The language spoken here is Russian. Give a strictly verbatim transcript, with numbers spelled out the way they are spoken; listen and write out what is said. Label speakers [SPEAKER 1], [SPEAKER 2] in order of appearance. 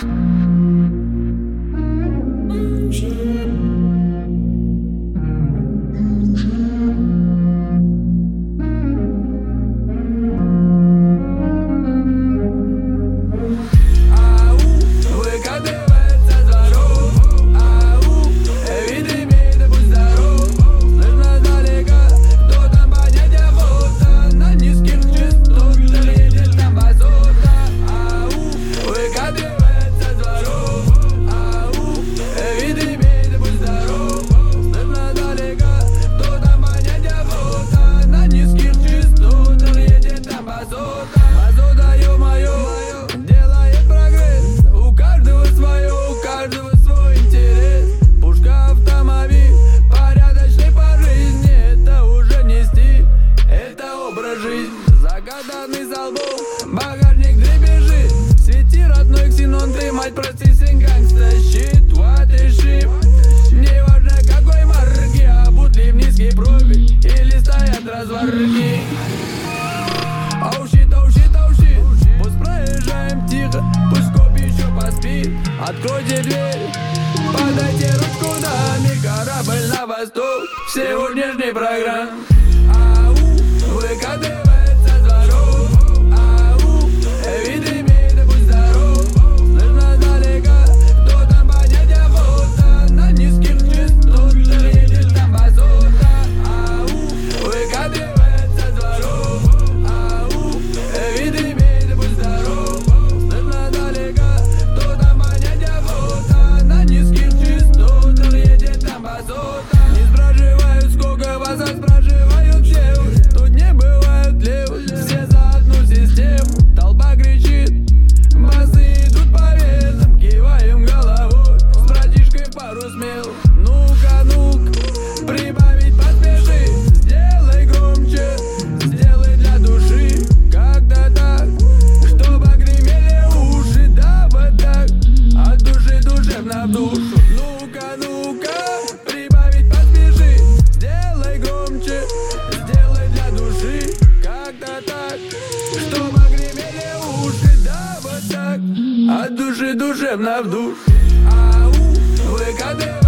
[SPEAKER 1] Загаданный залбов, багажник дребезжит. Свети, родной ксенон, ты, мать, прости, сын гангста. Щит, what is shit. Не важно какой марки, а будь ли в низкий профиль или стоят разварки. Оу щит, оу щит, оу щит. Пусть проезжаем тихо, пусть коп еще поспит. Откройте дверь, подайте ручку, даме. Корабль на восток в сегодняшней программе. Ау, выкатывается с дворов. Ау, виды имеет, будь здоров. Слышно далеко, кто там поднять охота. На низких частотах едет там басота. Ау, выкатывается с дворов. Ау, виды имеет, будь здоров. Слышно далеко, кто там поднять охота. На низких частотах едет там басота. Не спрашивают, сколько вас, а спрашивают, где вы. Тут не бывают левых, все за одну систему. Толпа кричит, басы идут по венам. Киваем головой, с братишкой пару смел. Ну-ка, ну-ка, прибавить поспеши. Сделай громче, сделай для души. Как-то так, чтобы гремели уши. Да, вот так, от души душевно в душу. Ну-ка, ну-ка, прибавить поспеши. Сделай громче, сделай для души. Как-то так, чтобы гремели уши. Да, вот так, от души душевно в душу. Ау, выкатывай.